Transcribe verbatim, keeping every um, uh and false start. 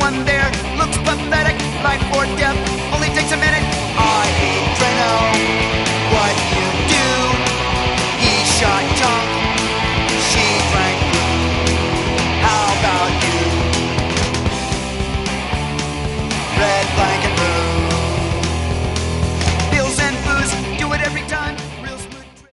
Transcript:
one there looks pathetic. Life or death only takes a minute. I hate Drano.